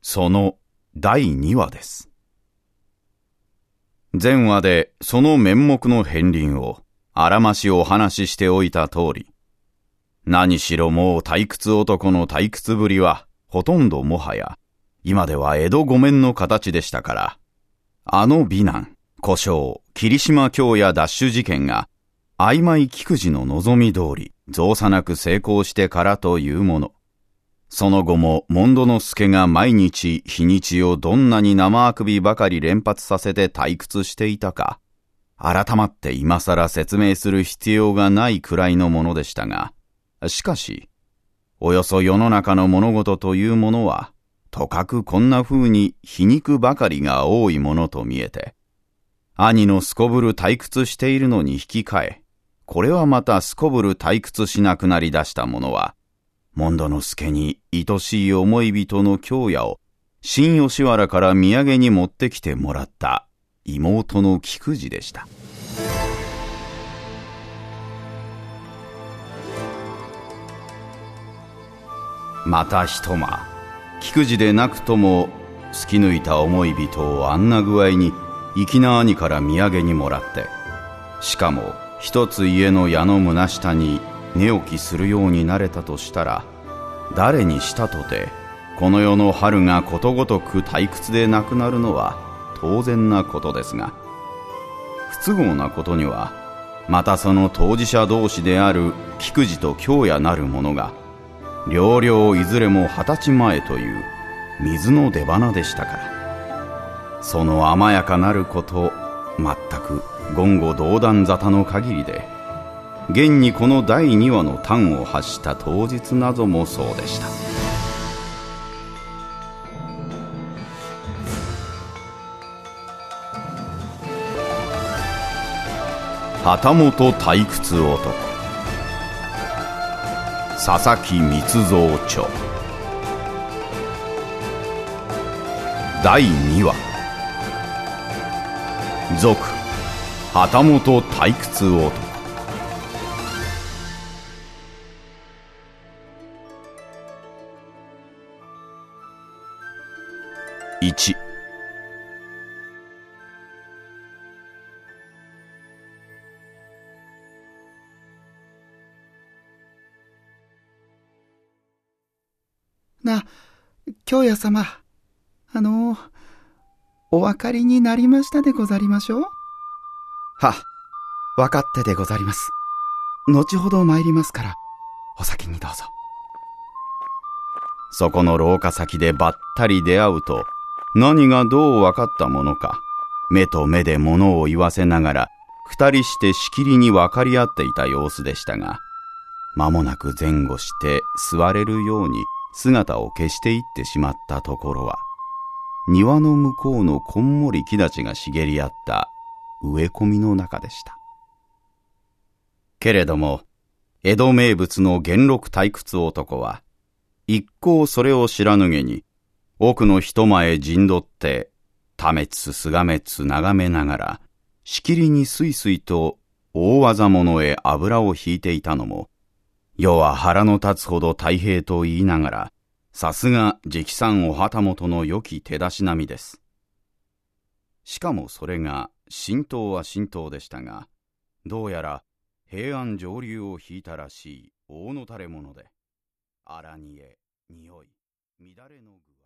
その第2話です。前話でその面目の片鱗をあらましお話ししておいた通り、何しろもう退屈男の退屈ぶりはほとんどもはや今では江戸御免の形でしたから、あの美男小姓霧島京也奪取事件が曖昧菊次の望み通り造作なく成功してからというもの、その後もモンドノスケが毎日日にちをどんなに生あくびばかり連発させて退屈していたか、改まって今更説明する必要がないくらいのものでしたが、しかしおよそ世の中の物事というものはとかくこんな風に皮肉ばかりが多いものと見えて、兄のすこぶる退屈しているのに引き換え、これはまたすこぶる退屈しなくなりだしたものは、モンドノスケに愛しい思い人の京也を新吉原から土産に持ってきてもらった妹の菊次でした。また一間、菊次でなくとも突き抜いた思い人をあんな具合に粋な兄から土産にもらって、しかも一つ家の矢の胸下に寝起きするようになれたとしたら、誰にしたとてこの世の春がことごとく退屈でなくなるのは当然なことですが、不都合なことにはまたその当事者同士である菊次と京也なる者が両々いずれも20歳前という水の出花でしたから、その甘やかなること全く言語道断沙汰の限りで、現にこの第2話の端を発した当日などもそうでした。旗本退屈男、佐々木密造著、第2話、続旗本退屈男。1、 京也様、お分かりになりましたでござりましょう。は、分かってでござります。後ほど参りますから、お先にどうぞ。 そこの廊下先でばったり出会うと、何がどう分かったものか、目と目で物を言わせながら二人してしきりに分かり合っていた様子でしたが、間もなく前後して座れるように姿を消していってしまったところは、庭の向こうのこんもり木立が茂り合った植え込みの中でした。けれども江戸名物の元禄退屈男は一向それを知らぬげに、奥の一間へ陣取って多滅すがめつ眺めながら、しきりにすいすいと大技物へ油をひいていたのも、世は腹の立つほど太平と言いながら、さすが直参お旗本の良き手出し並みです。しかもそれが神道は神道でしたが、どうやら平安上流を引いたらしい大の垂れ者で、荒煮え、匂い、乱れの具